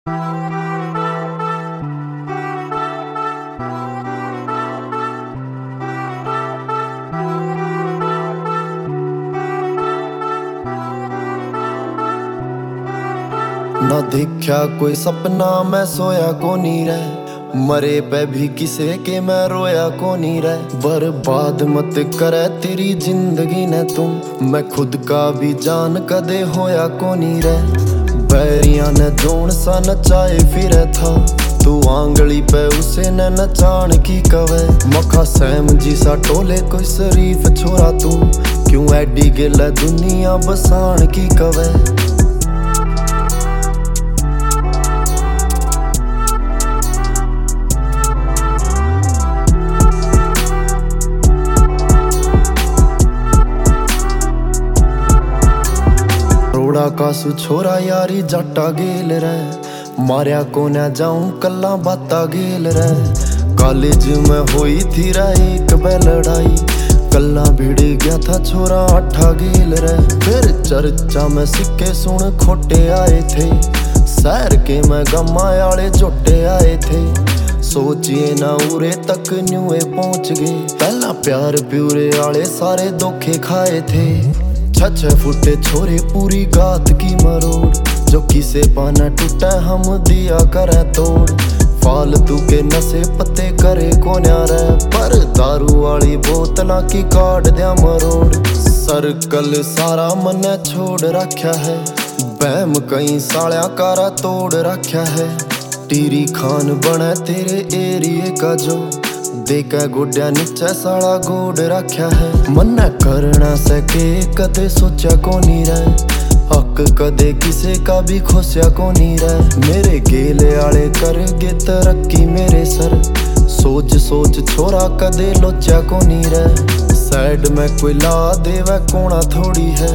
ना देखा कोई सपना मैं सोया को नी रह, मरे पे भी किसे के मैं रोया को नी रह। बर्बाद मत करे तेरी जिंदगी ने तुम, मैं खुद का भी जान कदे होया को नी रह। बैरिया ने जोन सा नचाए फिरे था, तू आंगली पे उसे न नचान की कवे। मखा सैम जी सा टोले कोई शरीफ छोरा तू, क्यों एडी गिल दुनिया बसान की कवे। रोड़ा कासू छोरा यारी जाटा गेल रे, मारिया को न जाऊं कल्ला बाता गेल रे। कॉलेज में हुई थी रे एक बे लड़ाई, कल्ला भिड़ गया था छोरा आठा गेल रे। फिर चर्चा में सिक्के सुन खोटे आए थे, शहर के में गम्मा आले जोटे आए थे। सोचिए ना उरे तक न्यूए पहुंच गए, पहला प्यार प्यूरे आले सारे धोखे खाए थे। 6-6 फुटे छोरे पूरी गात की मरोड़, जो किसे पाना टूटा हम दिया करे तोड़। फालतू के नशे पत्ते करे को न्यारे, पर दारू वाली बोतला की काट दिया मरोड़। सर्कल सारा मन छोड़ रखा है, बैम कई सालिया कारा तोड़ रखा है। टीरी खान बने तेरे एरिए का जो, देखा गोड्या नीचे साला गोड रखा है। मन्ना करना सके कदे सोचा को नी रह, हक कदे किसे का भी खोसिया को नी रह। मेरे गेले आले कर गे तरक्की मेरे सर, सोच सोच छोरा कदे लोचा को नी रह। साइड में कोई ला देवे कोना थोड़ी है,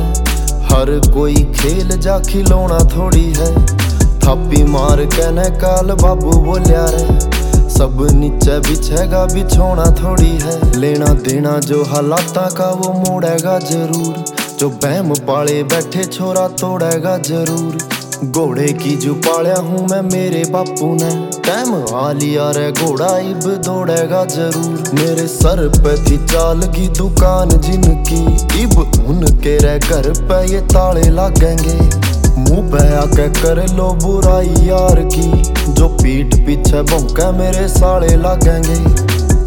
हर कोई खेल जा खिलौना थोड़ी है। थापी मार कहने काल बाबू बोलिया रे, सब नीचे बिछेगा बिछोना थोड़ी है। लेना देना जो हालाता का वो मोड़ेगा जरूर, जो बहम पाले बैठे छोरा तोड़ेगा जरूर। घोड़े की जो पालिया हूँ मैं मेरे बापू ने, टाइम आ लिया रे घोड़ा इब दौड़ेगा जरूर। मेरे सर पे थी चाल की दुकान जिनकी, इब उनके रे घर पे ये ताले लगेंगे। मुँह पे आके कर लो बुराई यार की, जो पीठ पीछे भौंके मेरे साले लगेंगे।